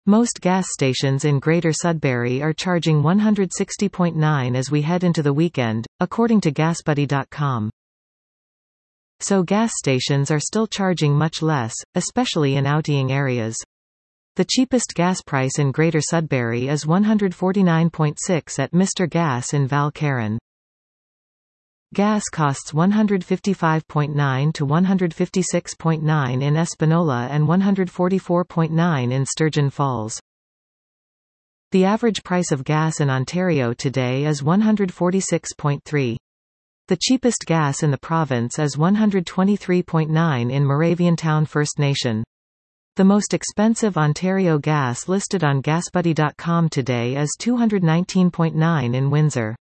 Most gas stations in Greater Sudbury are charging $160.9 as we head into the weekend, according to GasBuddy.com. So gas stations are still charging much less, especially in outlying areas. The cheapest gas price in Greater Sudbury is $149.6 at Mr. Gas in Val Caron. Gas costs $155.9 to $156.9 in Espanola and $144.9 in Sturgeon Falls. The average price of gas in Ontario today is $146.3. The cheapest gas in the province is $123.9 in Moraviantown First Nation. The most expensive Ontario gas listed on GasBuddy.com today is $219.9 in Windsor.